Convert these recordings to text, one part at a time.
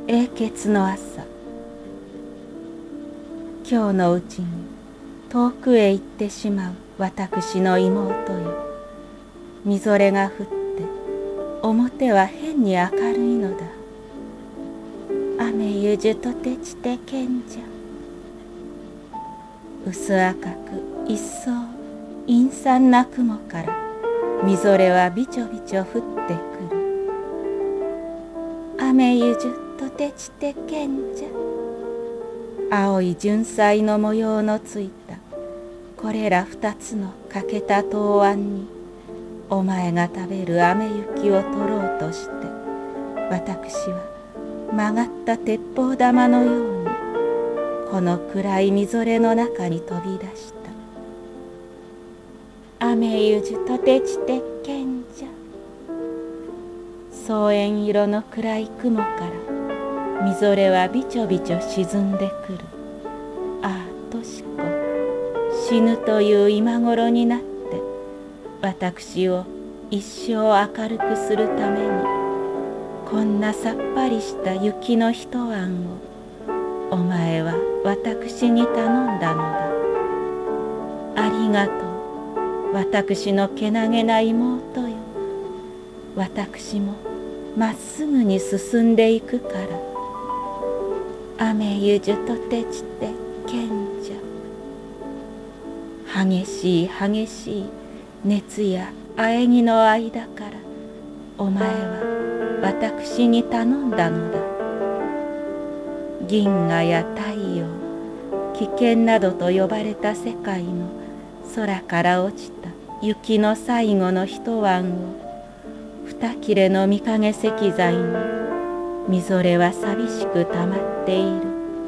永訣の朝。今日のうちに遠くへ行ってしまう私の妹よ。みぞれが降って表は変に明るいのだ。雨ゆじとてちてけんじゃ。薄赤く一層陰惨な雲からみぞれはびちょびちょ降ってくる。雨ゆじとてちてけんじゃ。青い純彩の模様のついたこれら二つの欠けた答案にお前が食べる雨雪を取ろうとして私は曲がった鉄砲玉のようにこの暗いみぞれの中に飛び出した。雨ゆじとてちてけんじゃ。草原色の暗い雲からみぞれはびちょびちょ沈んでくる。ああとしこ、死ぬという今頃になって私を一生明るくするためにこんなさっぱりした雪の一晩をお前は私に頼んだのだ。ありがとう、私のけなげな妹よ。私もまっすぐに進んでいくから。雨ゆじとてちてけんじゃ。激しい激しい熱や喘ぎの間からお前は私に頼んだのだ。銀河や太陽、危険などと呼ばれた世界の空から落ちた雪の最後の一晩を二切れの御影石材にみぞれは寂しくたまっている。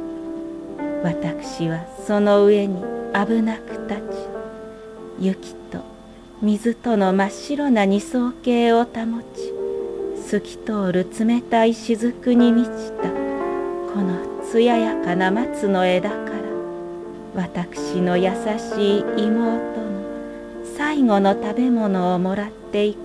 私はその上に危なく立ち雪と水との真っ白な二層形を保ち透き通る冷たい雫に満ちたこの艶やかな松の枝から私の優しい妹の最後の食べ物をもらっていこ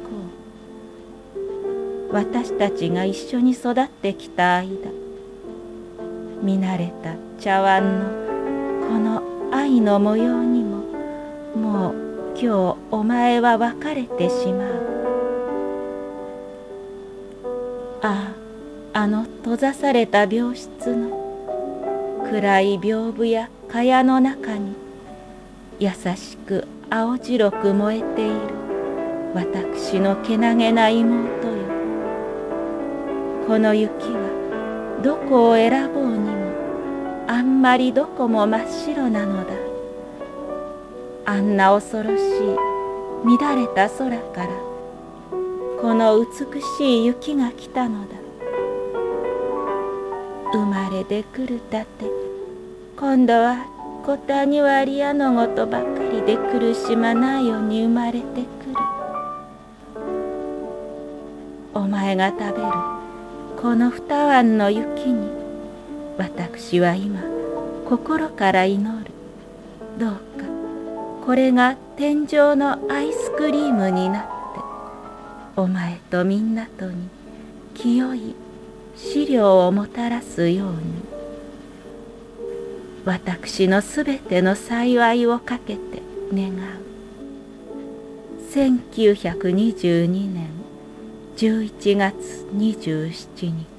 う。私たちが一緒に育ってきた間見慣れた茶碗のこの愛の模様にももう今日お前は別れてしまう。ああ、あの閉ざされた病室の暗い屏風や蚊帳の中に優しく青白く燃えている私のけなげな妹よ。この雪はどこを選ぼうにもあんまりどこも真っ白なのだ。あんな恐ろしい乱れた空からこの美しい雪が来たのだ。生まれてくるたて今度は小谷割屋のごとばかりで苦しまないように生まれてくる。お前が食べるこの二碗の雪に私は今心から祈る。どうかこれが天上のアイスクリームになってお前とみんなとに清い資料をもたらすように。私のすべての幸いをかけて願う。1922年11月27日。